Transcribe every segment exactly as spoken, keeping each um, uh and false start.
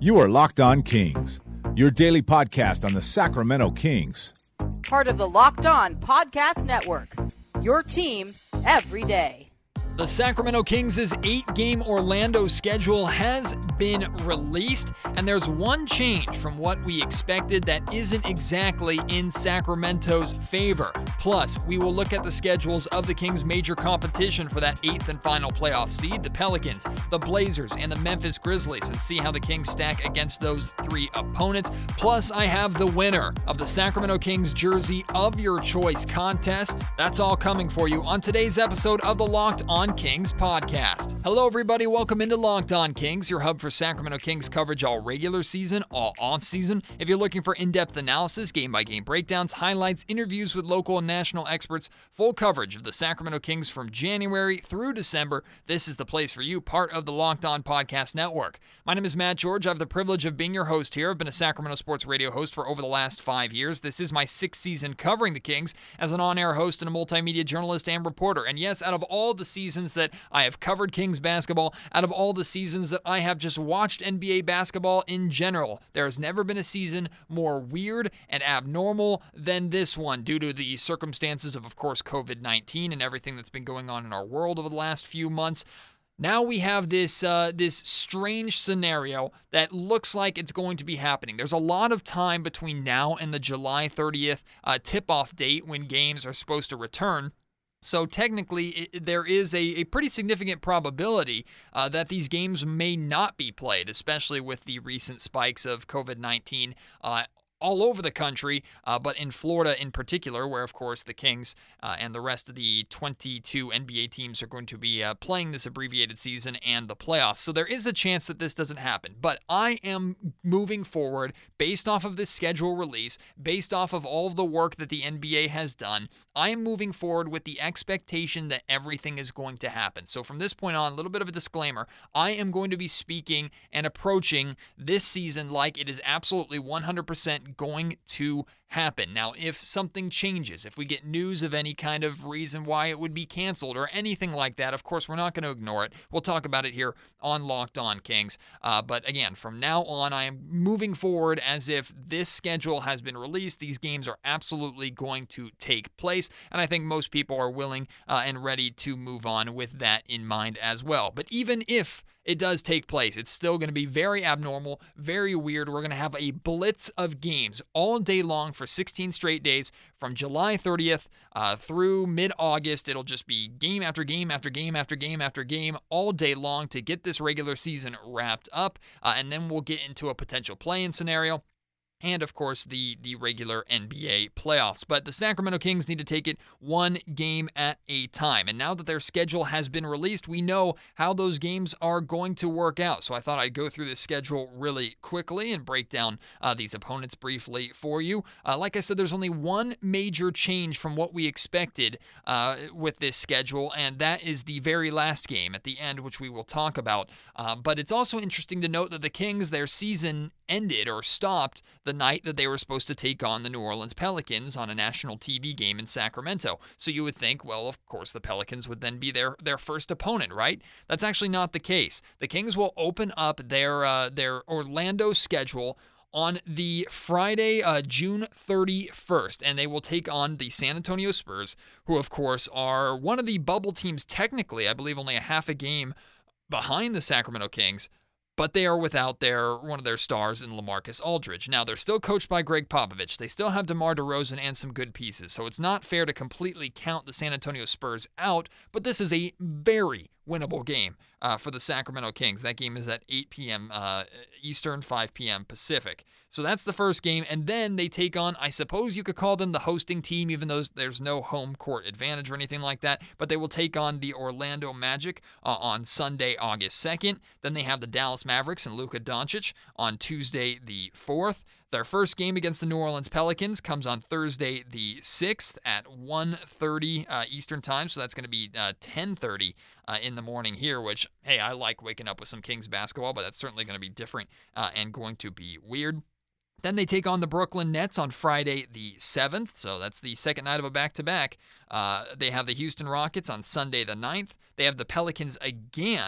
You are Locked On Kings, your daily podcast on the Sacramento Kings. Part of the Locked On Podcast Network, your team every day. The Sacramento Kings' eight-game Orlando schedule has been released, and there's one change from what we expected that isn't exactly in Sacramento's favor. Plus, we will look at the schedules of the Kings' major competition for that eighth and final playoff seed, the Pelicans, the Blazers, and the Memphis Grizzlies, and see how the Kings stack against those three opponents. Plus, I have the winner of the Sacramento Kings jersey of your choice contest. That's all coming for you on today's episode of the Locked On Kings podcast. Hello, everybody. Welcome into Locked On Kings, your hub for Sacramento Kings coverage all regular season, all off season. If you're looking for in-depth analysis, game-by-game breakdowns, highlights, interviews with local and national experts, full coverage of the Sacramento Kings from January through December, this is the place for you, part of the Locked On Podcast Network. My name is Matt George. I have the privilege of being your host here. I've been a Sacramento sports radio host for over the last five years. This is my sixth season covering the Kings as an on-air host and a multimedia journalist and reporter. And yes, out of all the seasons that I have covered Kings basketball, out of all the seasons that I have just watched N B A basketball in general, there has never been a season more weird and abnormal than this one due to the circumstances of, of course, covid nineteen and everything that's been going on in our world over the last few months. Now we have this uh, this strange scenario that looks like it's going to be happening. There's a lot of time between now and the July thirtieth uh, tip-off date when games are supposed to return. So technically, it, there is a, a pretty significant probability uh, that these games may not be played, especially with the recent spikes of covid nineteen uh, all over the country, uh, but in Florida in particular, where, of course, the Kings uh, and the rest of the twenty-two N B A teams are going to be uh, playing this abbreviated season and the playoffs. So there is a chance that this doesn't happen. But I am moving forward based off of this schedule release, based off of all of the work that the N B A has done. I am moving forward with the expectation that everything is going to happen. So from this point on, a little bit of a disclaimer, I am going to be speaking and approaching this season like it is absolutely one hundred percent going to happen. Now, if something changes, if we get news of any kind of reason why it would be canceled or anything like that, of course, we're not going to ignore it. We'll talk about it here on Locked On Kings. Uh, but again, from now on, I am moving forward as if this schedule has been released. These games are absolutely going to take place, and I think most people are willing uh, and ready to move on with that in mind as well. But even if it does take place, it's still going to be very abnormal, very weird. We're going to have a blitz of games all day long for sixteen straight days from July thirtieth uh, through mid-August. It'll just be game after game after game after game after game all day long to get this regular season wrapped up, uh, and then we'll get into a potential play-in scenario. And, of course, the, the regular N B A playoffs. But the Sacramento Kings need to take it one game at a time. And now that their schedule has been released, we know how those games are going to work out. So I thought I'd go through this schedule really quickly and break down uh, these opponents briefly for you. Uh, like I said, there's only one major change from what we expected uh, with this schedule, and that is the very last game at the end, which we will talk about. Uh, but it's also interesting to note that the Kings, their season ended or stopped the night that they were supposed to take on the New Orleans Pelicans on a national T V game in Sacramento. So you would think, well, of course, the Pelicans would then be their, their first opponent, right? That's actually not the case. The Kings will open up their uh, their Orlando schedule on the Friday, uh, June thirty-first, and they will take on the San Antonio Spurs, who, of course, are one of the bubble teams technically, I believe only a half a game behind the Sacramento Kings, but they are without their one of their stars in LaMarcus Aldridge. Now, they're still coached by Greg Popovich. They still have DeMar DeRozan and some good pieces, so it's not fair to completely count the San Antonio Spurs out, but this is a very winnable game uh, for the Sacramento Kings. That game is at eight p.m. Uh, Eastern, five p.m. Pacific. So that's the first game, and then they take on, I suppose you could call them the hosting team, even though there's no home court advantage or anything like that, but they will take on the Orlando Magic uh, on Sunday, August second. Then they have the Dallas Mavericks and Luka Doncic on Tuesday the fourth. Their first game against the New Orleans Pelicans comes on Thursday the sixth at one thirty uh, Eastern Time, so that's going to be uh, ten thirty uh, in the morning here, which, hey, I like waking up with some Kings basketball, but that's certainly going to be different uh, and going to be weird. Then they take on the Brooklyn Nets on Friday the seventh, so that's the second night of a back-to-back. Uh, they have the Houston Rockets on Sunday the ninth. They have the Pelicans again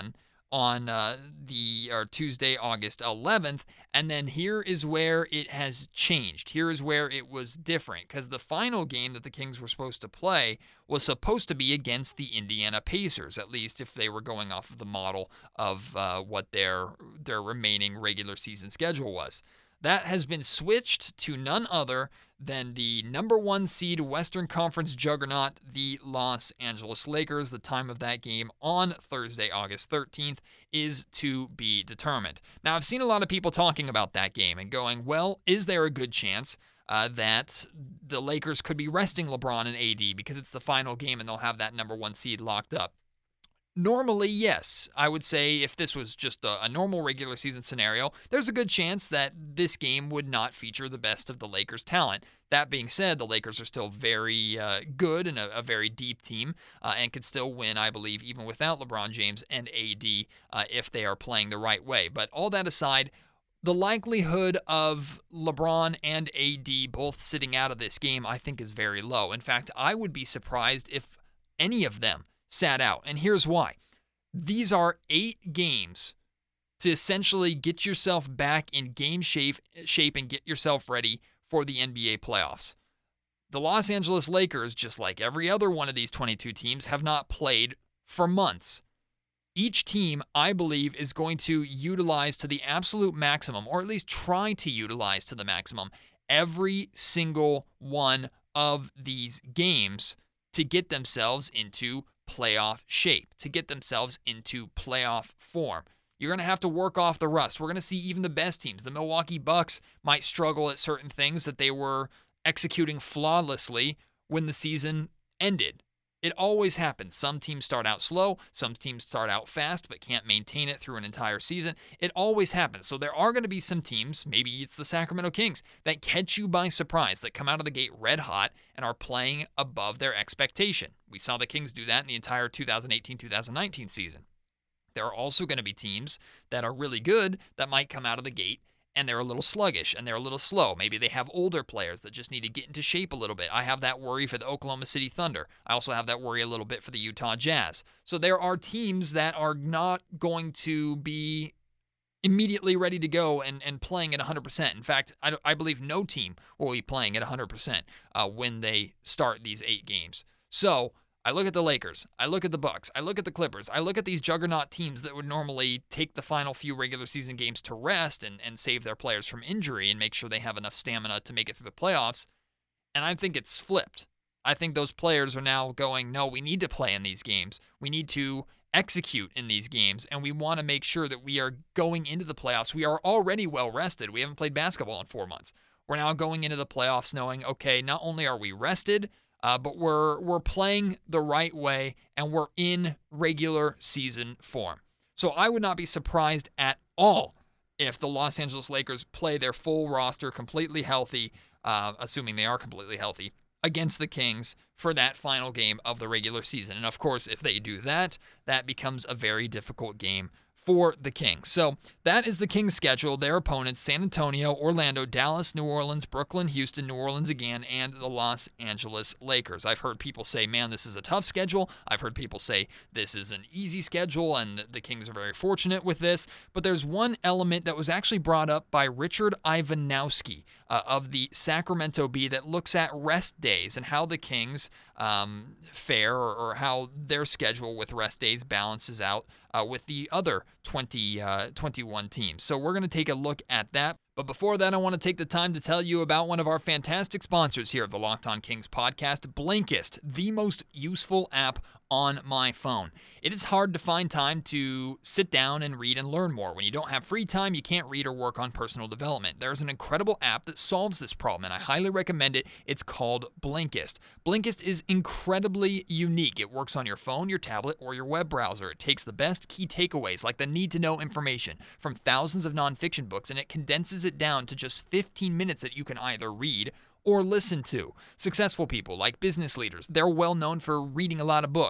on uh, the or Tuesday, August eleventh. And then here is where it has changed. Here is where it was different, because the final game that the Kings were supposed to play was supposed to be against the Indiana Pacers, at least if they were going off of the model of uh, what their their remaining regular season schedule was. That has been switched to none other than the number one seed Western Conference juggernaut, the Los Angeles Lakers. The time of that game on Thursday, August thirteenth, is to be determined. Now, I've seen a lot of people talking about that game and going, well, is there a good chance uh, that the Lakers could be resting LeBron and A D because it's the final game and they'll have that number one seed locked up? Normally, yes. I would say if this was just a, a normal regular season scenario, there's a good chance that this game would not feature the best of the Lakers' talent. That being said, the Lakers are still very uh, good and a, a very deep team uh, and could still win, I believe, even without LeBron James and A D uh, if they are playing the right way. But all that aside, the likelihood of LeBron and A D both sitting out of this game, I think, is very low. In fact, I would be surprised if any of them sat out. And here's why. These are eight games to essentially get yourself back in game shape, shape and get yourself ready for the N B A playoffs. The Los Angeles Lakers, just like every other one of these twenty-two teams, have not played for months. Each team, I believe, is going to utilize to the absolute maximum, or at least try to utilize to the maximum, every single one of these games to get themselves into playoff shape, to get themselves into playoff form. You're going to have to work off the rust. We're going to see even the best teams. The Milwaukee Bucks might struggle at certain things that they were executing flawlessly when the season ended. It always happens. Some teams start out slow. Some teams start out fast but can't maintain it through an entire season. It always happens. So there are going to be some teams, maybe it's the Sacramento Kings, that catch you by surprise, that come out of the gate red hot and are playing above their expectation. We saw the Kings do that in the entire two thousand eighteen two thousand nineteen season. There are also going to be teams that are really good that might come out of the gate and they're a little sluggish and they're a little slow. Maybe they have older players that just need to get into shape a little bit. I have that worry for the Oklahoma City Thunder. I also have that worry a little bit for the Utah Jazz. So there are teams that are not going to be immediately ready to go and, and playing at one hundred percent. In fact, I, I believe no team will be playing at one hundred percent uh, when they start these eight games. So I look at the Lakers, I look at the Bucks, I look at the Clippers, I look at these juggernaut teams that would normally take the final few regular season games to rest and, and save their players from injury and make sure they have enough stamina to make it through the playoffs, and I think it's flipped. I think those players are now going, no, we need to play in these games. We need to execute in these games, and we want to make sure that we are going into the playoffs. We are already well rested. We haven't played basketball in four months. We're now going into the playoffs knowing, okay, not only are we rested, Uh, but we're we're playing the right way, and we're in regular season form. So I would not be surprised at all if the Los Angeles Lakers play their full roster completely healthy, uh, assuming they are completely healthy, against the Kings for that final game of the regular season. And of course, if they do that, that becomes a very difficult game for the Kings. So that is the Kings' schedule. Their opponents, San Antonio, Orlando, Dallas, New Orleans, Brooklyn, Houston, New Orleans again, and the Los Angeles Lakers. I've heard people say, man, this is a tough schedule. I've heard people say this is an easy schedule, and the Kings are very fortunate with this. But there's one element that was actually brought up by Richard Ivanowski uh, of the Sacramento Bee that looks at rest days and how the Kings um, fare or, or how their schedule with rest days balances out Uh, with the other twenty, uh, twenty-one teams. So we're going to take a look at that. But before that, I want to take the time to tell you about one of our fantastic sponsors here of the Locked On Kings podcast, Blinkist, the most useful app on my phone. It is hard to find time to sit down and read and learn more. When you don't have free time, you can't read or work on personal development. There's an incredible app that solves this problem, and I highly recommend it. It's called Blinkist. Blinkist is incredibly unique. It works on your phone, your tablet, or your web browser. It takes the best key takeaways, like the need-to-know information, from thousands of nonfiction books, and it condenses it down to just fifteen minutes that you can either read or listen to. Successful people like business leaders, they're well known for reading a lot of books.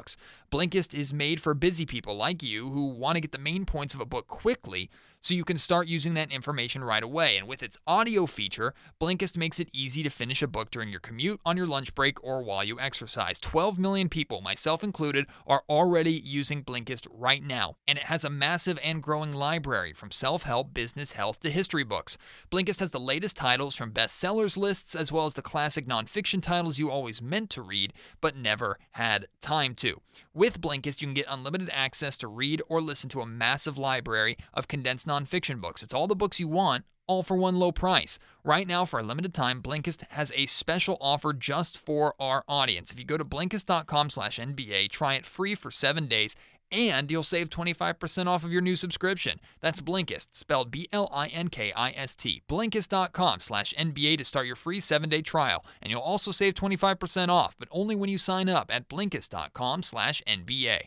Blinkist is made for busy people like you who want to get the main points of a book quickly, so you can start using that information right away. And with its audio feature, Blinkist makes it easy to finish a book during your commute, on your lunch break, or while you exercise. twelve million people, myself included, are already using Blinkist right now. And it has a massive and growing library from self-help, business, health, to history books. Blinkist has the latest titles from bestsellers lists, as well as the classic nonfiction titles you always meant to read, but never had time to. With Blinkist, you can get unlimited access to read or listen to a massive library of condensed nonfiction books. It's all the books you want, all for one low price. Right now, for a limited time, Blinkist has a special offer just for our audience. If you go to Blinkist.com slash NBA, try it free for seven days, and you'll save twenty-five percent off of your new subscription. That's Blinkist, spelled B L I N K I S T. Blinkist.com slash NBA to start your free seven-day trial. And you'll also save twenty-five percent off, but only when you sign up at Blinkist.com slash NBA.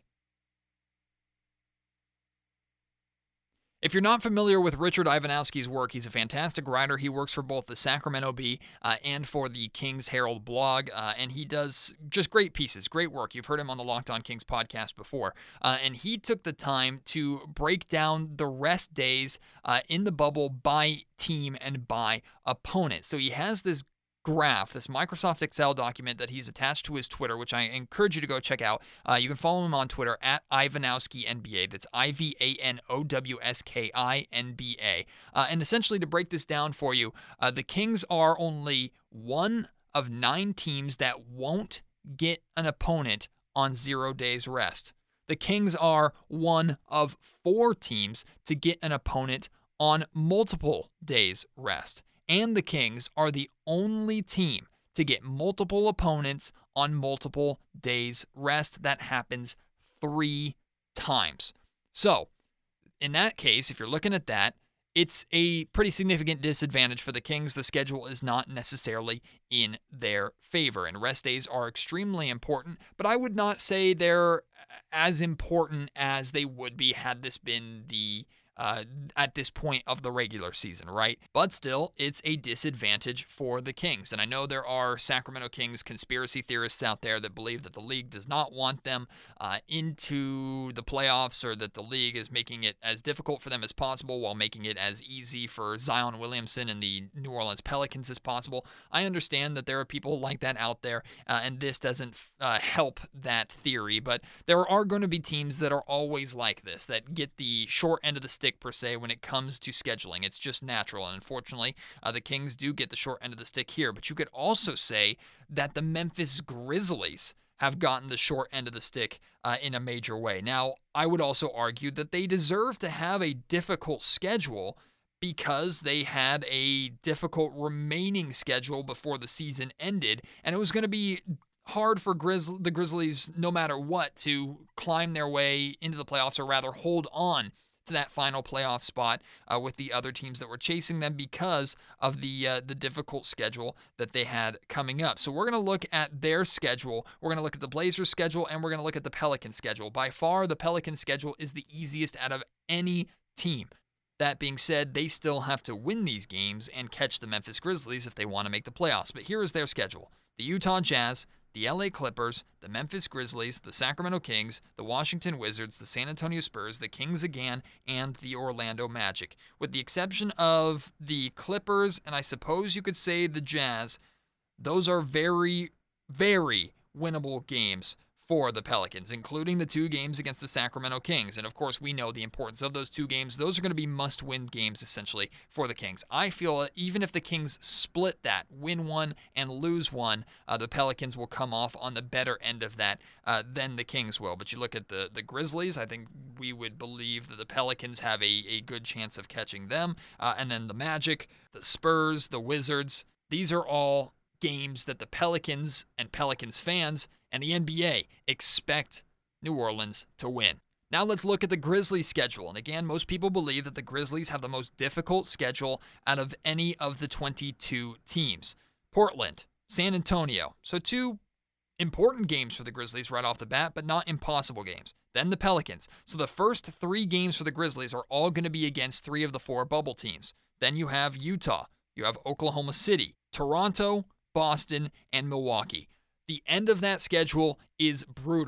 If you're not familiar with Richard Ivanowski's work, he's a fantastic writer. He works for both the Sacramento Bee uh, and for the Kings Herald blog, uh, and he does just great pieces, great work. You've heard him on the Locked On Kings podcast before, uh, and he took the time to break down the rest days uh, in the bubble by team and by opponent. So he has this graph, this Microsoft Excel document that he's attached to his Twitter, which I encourage you to go check out. Uh, you can follow him on Twitter at Ivanowski N B A. That's I V A N O W S K I N B A. Uh, and essentially, to break this down for you, uh, the Kings are only one of nine teams that won't get an opponent on zero days rest. The Kings are one of four teams to get an opponent on multiple days rest. And the Kings are the only team to get multiple opponents on multiple days rest. That happens three times. So, in that case, if you're looking at that, it's a pretty significant disadvantage for the Kings. The schedule is not necessarily in their favor, and rest days are extremely important, but I would not say they're as important as they would be had this been the Uh, at this point of the regular season, right? But still, it's a disadvantage for the Kings. And I know there are Sacramento Kings conspiracy theorists out there that believe that the league does not want them uh, into the playoffs, or that the league is making it as difficult for them as possible while making it as easy for Zion Williamson and the New Orleans Pelicans as possible. I understand that there are people like that out there, uh, and this doesn't uh, help that theory, but there are going to be teams that are always like this, that get the short end of the stick per se when it comes to scheduling. It's just natural, and unfortunately, uh, the Kings do get the short end of the stick here. But you could also say that the Memphis Grizzlies have gotten the short end of the stick uh, in a major way. Now, I would also argue that they deserve to have a difficult schedule because they had a difficult remaining schedule before the season ended, and it was going to be hard for Grizz- the Grizzlies, no matter what, to climb their way into the playoffs, or rather hold on to that final playoff spot uh, with the other teams that were chasing them because of the uh, the difficult schedule that they had coming up. So we're going to look at their schedule. We're going to look at the Blazers schedule, and we're going to look at the Pelicans schedule. By far, the Pelicans schedule is the easiest out of any team. That being said, they still have to win these games and catch the Memphis Grizzlies if they want to make the playoffs. But here is their schedule: the Utah Jazz, the L A Clippers, the Memphis Grizzlies, the Sacramento Kings, the Washington Wizards, the San Antonio Spurs, the Kings again, and the Orlando Magic. With the exception of the Clippers, and I suppose you could say the Jazz, those are very, very winnable games for the Pelicans, including the two games against the Sacramento Kings. And of course, we know the importance of those two games. Those are going to be must-win games, essentially, for the Kings. I feel that even if the Kings split that, win one and lose one, uh, the Pelicans will come off on the better end of that uh, than the Kings will. But you look at the, the Grizzlies, I think we would believe that the Pelicans have a, a good chance of catching them. Uh, and then the Magic, the Spurs, the Wizards, these are all games that the Pelicans and Pelicans fans and the N B A expect New Orleans to win. Now let's look at the Grizzlies schedule. And again, most people believe that the Grizzlies have the most difficult schedule out of any of the twenty-two teams. Portland, San Antonio. So two important games for the Grizzlies right off the bat, but not impossible games. Then the Pelicans. So the first three games for the Grizzlies are all going to be against three of the four bubble teams. Then you have Utah. You have Oklahoma City, Toronto, Boston, and Milwaukee. The end of that schedule is brutal.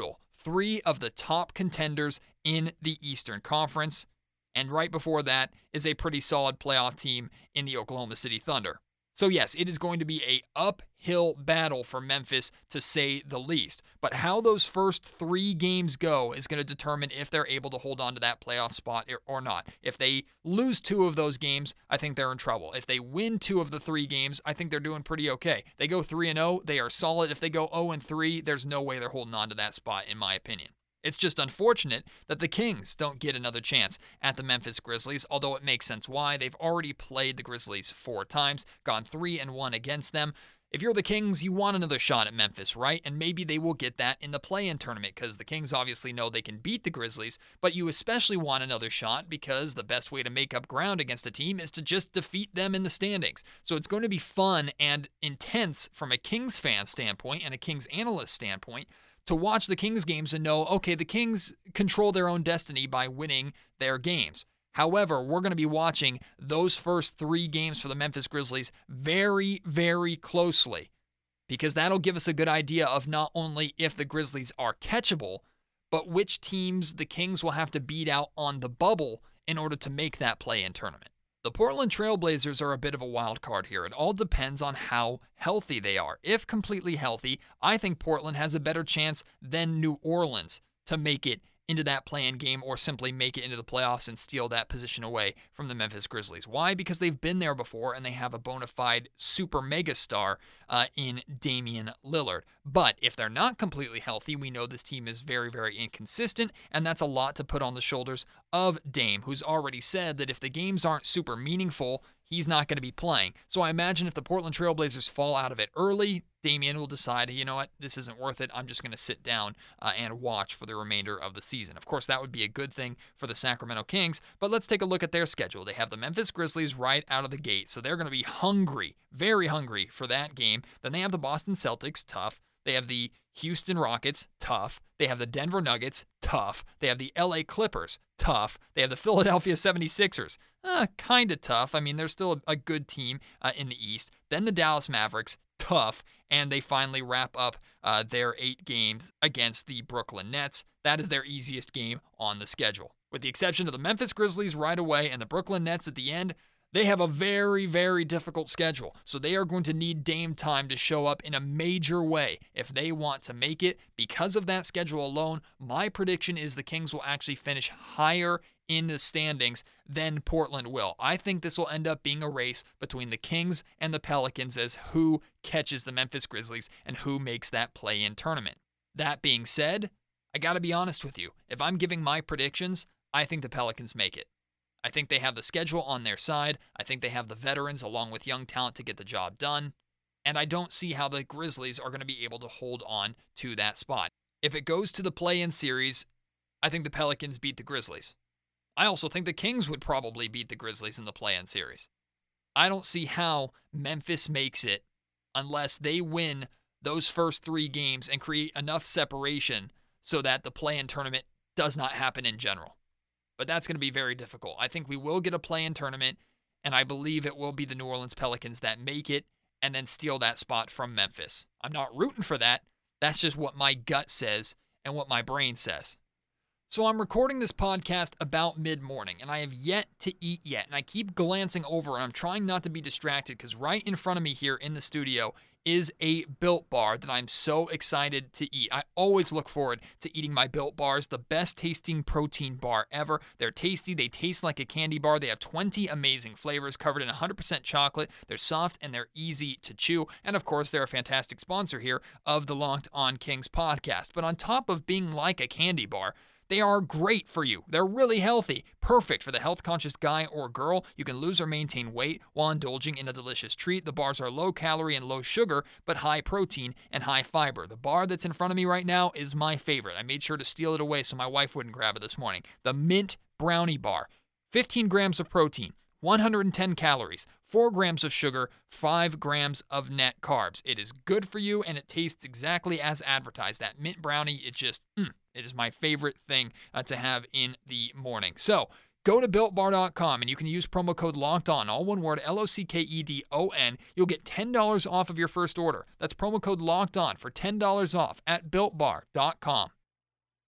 three of the top contenders in the Eastern Conference. And right before that is a pretty solid playoff team in the Oklahoma City Thunder. So yes, it is going to be a uphill battle for Memphis, to say the least. But how those first three games go is going to determine if they're able to hold on to that playoff spot or not. If they lose two of those games, I think they're in trouble. If they win two of the three games, I think they're doing pretty okay. They go three and oh, they are solid. If they go oh and three, there's no way they're holding on to that spot, in my opinion. It's just unfortunate that the Kings don't get another chance at the Memphis Grizzlies, although it makes sense why. They've already played the Grizzlies four times, gone three and one against them. If you're the Kings, you want another shot at Memphis, right? And maybe they will get that in the play-in tournament, because the Kings obviously know they can beat the Grizzlies, but you especially want another shot because the best way to make up ground against a team is to just defeat them in the standings. So it's going to be fun and intense from a Kings fan standpoint and a Kings analyst standpoint to watch the Kings games and know, okay, the Kings control their own destiny by winning their games. However, we're going to be watching those first three games for the Memphis Grizzlies very, very closely, because that'll give us a good idea of not only if the Grizzlies are catchable, but which teams the Kings will have to beat out on the bubble in order to make that play-in tournament. The Portland Trail Blazers are a bit of a wild card here. It all depends on how healthy they are. If completely healthy, I think Portland has a better chance than New Orleans to make it into that play-in game, or simply make it into the playoffs and steal that position away from the Memphis Grizzlies. Why? Because they've been there before and they have a bona fide super mega star uh, in Damian Lillard. But if they're not completely healthy, we know this team is very, very inconsistent, and that's a lot to put on the shoulders of Dame, who's already said that if the games aren't super meaningful, he's not going to be playing. So I imagine if the Portland Trail Blazers fall out of it early, Damian will decide, you know what, this isn't worth it. I'm just going to sit down uh, and watch for the remainder of the season. Of course, that would be a good thing for the Sacramento Kings, but let's take a look at their schedule. They have the Memphis Grizzlies right out of the gate, so they're going to be hungry, very hungry for that game. Then they have the Boston Celtics, tough. They have the Houston Rockets, tough. They have the Denver Nuggets, tough. They have the L A Clippers, tough. They have the Philadelphia seventy-sixers, uh, kind of tough. I mean, they're still a, a good team uh, in the East. Then the Dallas Mavericks, tough. And they finally wrap up uh, their eight games against the Brooklyn Nets. That is their easiest game on the schedule. With the exception of the Memphis Grizzlies right away and the Brooklyn Nets at the end, they have a very, very difficult schedule. So they are going to need Dame time to show up in a major way if they want to make it. Because of that schedule alone, my prediction is the Kings will actually finish higher in the standings than Portland will. I think this will end up being a race between the Kings and the Pelicans as who catches the Memphis Grizzlies and who makes that play-in tournament. That being said, I got to be honest with you. If I'm giving my predictions, I think the Pelicans make it. I think they have the schedule on their side. I think they have the veterans along with young talent to get the job done. And I don't see how the Grizzlies are going to be able to hold on to that spot. If it goes to the play-in series, I think the Pelicans beat the Grizzlies. I also think the Kings would probably beat the Grizzlies in the play-in series. I don't see how Memphis makes it unless they win those first three games and create enough separation so that the play-in tournament does not happen in general. But that's going to be very difficult. I think we will get a play-in tournament, and I believe it will be the New Orleans Pelicans that make it and then steal that spot from Memphis. I'm not rooting for that. That's just what my gut says and what my brain says. So I'm recording this podcast about mid-morning, and I have yet to eat yet. And I keep glancing over, and I'm trying not to be distracted because right in front of me here in the studio is a Built Bar that I'm so excited to eat. I always look forward to eating my Built Bars, the best tasting protein bar ever. They're tasty. They taste like a candy bar. They have twenty amazing flavors covered in one hundred percent chocolate. They're soft and they're easy to chew. And of course, they're a fantastic sponsor here of the Locked On Kings podcast. But on top of being like a candy bar, they are great for you. They're really healthy. Perfect for the health-conscious guy or girl. You can lose or maintain weight while indulging in a delicious treat. The bars are low-calorie and low-sugar, but high-protein and high-fiber. The bar that's in front of me right now is my favorite. I made sure to steal it away so my wife wouldn't grab it this morning. The Mint Brownie Bar. fifteen grams of protein, one hundred ten calories, four grams of sugar, five grams of net carbs. It is good for you, and it tastes exactly as advertised. That mint brownie, it just, mm, it is my favorite thing uh, to have in the morning. So go to built bar dot com, and you can use promo code LOCKEDON, all one word, L O C K E D O N. You'll get ten dollars off of your first order. That's promo code LOCKEDON for ten dollars off at built bar dot com.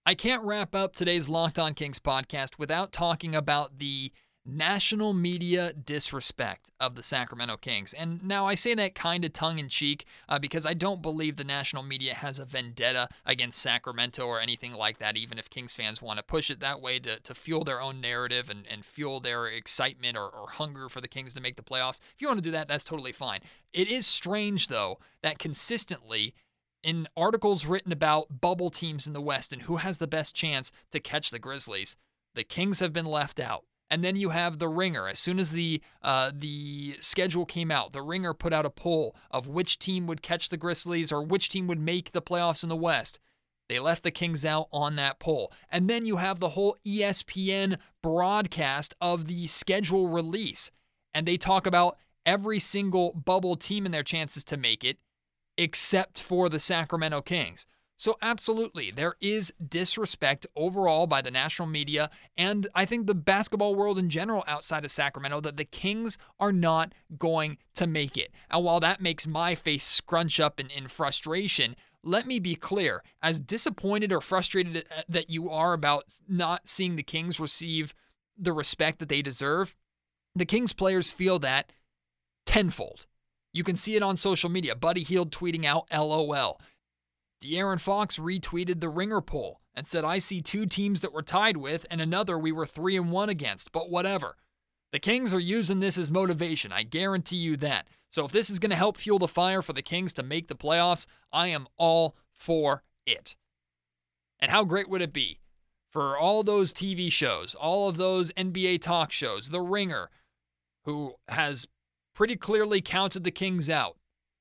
I can't wrap up today's Locked On Kings podcast without talking about the national media disrespect of the Sacramento Kings. And now I say that kind of tongue-in-cheek uh, because I don't believe the national media has a vendetta against Sacramento or anything like that, even if Kings fans want to push it that way to, to fuel their own narrative and, and fuel their excitement or, or hunger for the Kings to make the playoffs. If you want to do that, that's totally fine. It is strange, though, that consistently in articles written about bubble teams in the West and who has the best chance to catch the Grizzlies, the Kings have been left out. And then you have The Ringer. As soon as the uh, the schedule came out, The Ringer put out a poll of which team would catch the Grizzlies or which team would make the playoffs in the West. They left the Kings out on that poll. And then you have the whole E S P N broadcast of the schedule release. And they talk about every single bubble team and their chances to make it, except for the Sacramento Kings. So absolutely, there is disrespect overall by the national media and I think the basketball world in general outside of Sacramento that the Kings are not going to make it. And while that makes my face scrunch up in, in frustration, let me be clear. As disappointed or frustrated that you are about not seeing the Kings receive the respect that they deserve, the Kings players feel that tenfold. You can see it on social media. Buddy Hield tweeting out L O L. De'Aaron Fox retweeted the Ringer poll and said, I see two teams that we're tied with and another we were three and one against, but whatever. The Kings are using this as motivation. I guarantee you that. So if this is going to help fuel the fire for the Kings to make the playoffs, I am all for it. And how great would it be for all those T V shows, all of those N B A talk shows, The Ringer, who has pretty clearly counted the Kings out,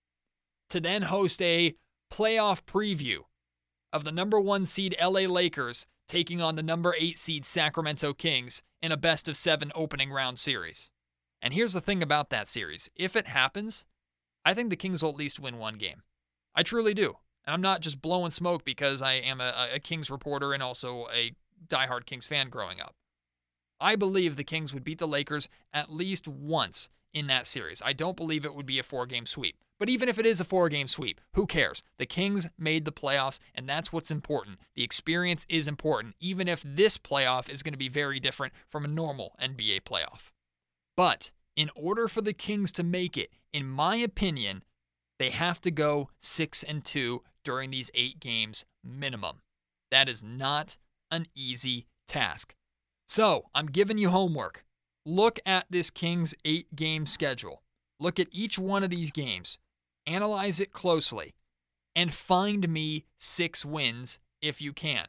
to then host a playoff preview of the number one seed L A Lakers taking on the number eight seed Sacramento Kings in a best of seven opening round series. And here's the thing about that series. If it happens, I think the Kings will at least win one game. I truly do. And I'm not just blowing smoke because I am a, a Kings reporter and also a diehard Kings fan growing up. I believe the Kings would beat the Lakers at least once in that series. I don't believe it would be a four-game sweep. But even if it is a four-game sweep, who cares? The Kings made the playoffs, and that's what's important. The experience is important, even if this playoff is going to be very different from a normal N B A playoff. But in order for the Kings to make it, in my opinion, they have to go six and two during these eight games minimum. That is not an easy task. So, I'm giving you homework. Look at this Kings eight-game schedule. Look at each one of these games. Analyze it closely. And find me six wins if you can.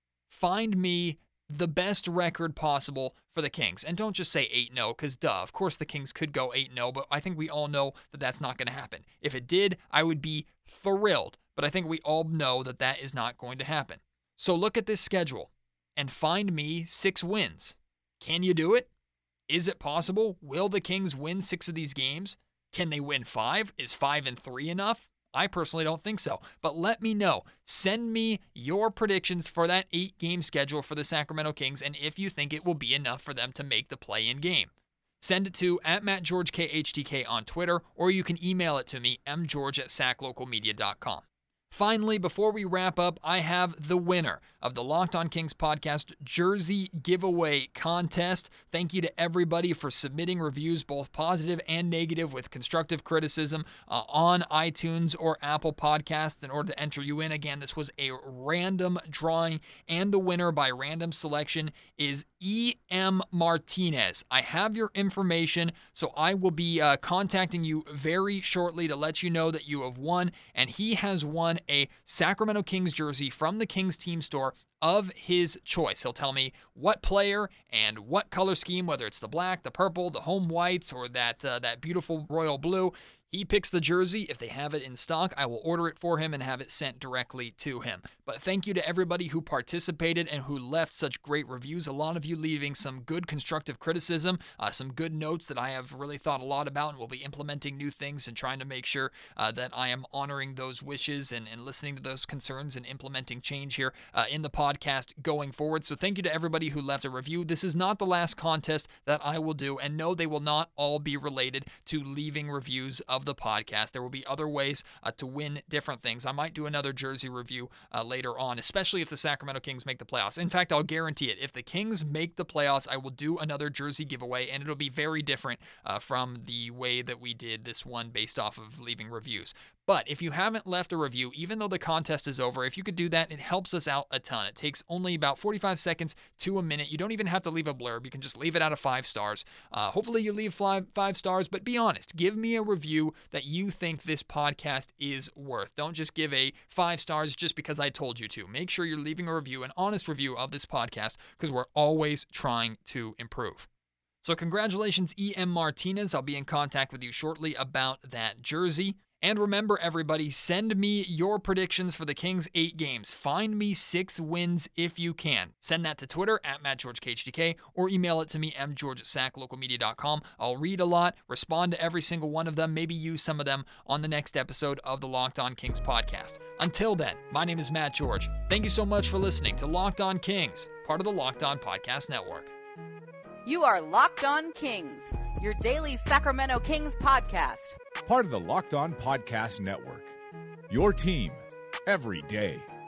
Find me the best record possible for the Kings. And don't just say eight and oh, because duh, of course the Kings could go eight and oh, but I think we all know that that's not going to happen. If it did, I would be thrilled. But I think we all know that that is not going to happen. So look at this schedule and find me six wins. Can you do it? Is it possible? Will the Kings win six of these games? Can they win five? Is five and three enough? I personally don't think so. But let me know. Send me your predictions for that eight-game schedule for the Sacramento Kings and if you think it will be enough for them to make the play-in game. Send it to at Matt George K H T K on Twitter, or you can email it to me, m george at sac local media dot com. Finally, before we wrap up, I have the winner of the Locked On Kings podcast jersey giveaway contest. Thank you to everybody for submitting reviews, both positive and negative, with constructive criticism uh, on iTunes or Apple Podcasts in order to enter you in. Again, this was a random drawing, and the winner by random selection is E M Martinez. I have your information, so I will be uh, contacting you very shortly to let you know that you have won, and he has won a Sacramento Kings jersey from the Kings team store of his choice. He'll tell me what player and what color scheme, whether it's the black, the purple, the home whites, or that uh, that beautiful royal blue. He picks the jersey. If they have it in stock, I will order it for him and have it sent directly to him. But thank you to everybody who participated and who left such great reviews. A lot of you leaving some good constructive criticism, uh, some good notes that I have really thought a lot about and will be implementing new things and trying to make sure uh, that I am honoring those wishes and, and listening to those concerns and implementing change here uh, in the podcast going forward. So thank you to everybody who left a review. This is not the last contest that I will do, and no, they will not all be related to leaving reviews of of the podcast. There will be other ways uh, to win different things. I might do another jersey review uh, later on, especially if the Sacramento Kings make the playoffs. In fact, I'll guarantee it. If the Kings make the playoffs, I will do another jersey giveaway, and it'll be very different uh, from the way that we did this one based off of leaving reviews. But if you haven't left a review, even though the contest is over, if you could do that, it helps us out a ton. It takes only about forty-five seconds to a minute. You don't even have to leave a blurb. You can just leave it out of five stars. Uh, hopefully you leave five, five stars, but be honest. Give me a review that you think this podcast is worth. Don't just give a five stars just because I told you to. Make sure you're leaving a review, an honest review of this podcast, because we're always trying to improve. So congratulations, E M Martinez. I'll be in contact with you shortly about that jersey. And remember, everybody, send me your predictions for the Kings' eight games. Find me six wins if you can. Send that to Twitter, at MattGeorgeKHTK, or email it to me, m george at sac local media dot com. I'll read a lot, respond to every single one of them, maybe use some of them on the next episode of the Locked On Kings podcast. Until then, my name is Matt George. Thank you so much for listening to Locked On Kings, part of the Locked On Podcast Network. You are Locked On Kings, your daily Sacramento Kings podcast. Part of the Locked On Podcast Network. Your team every day.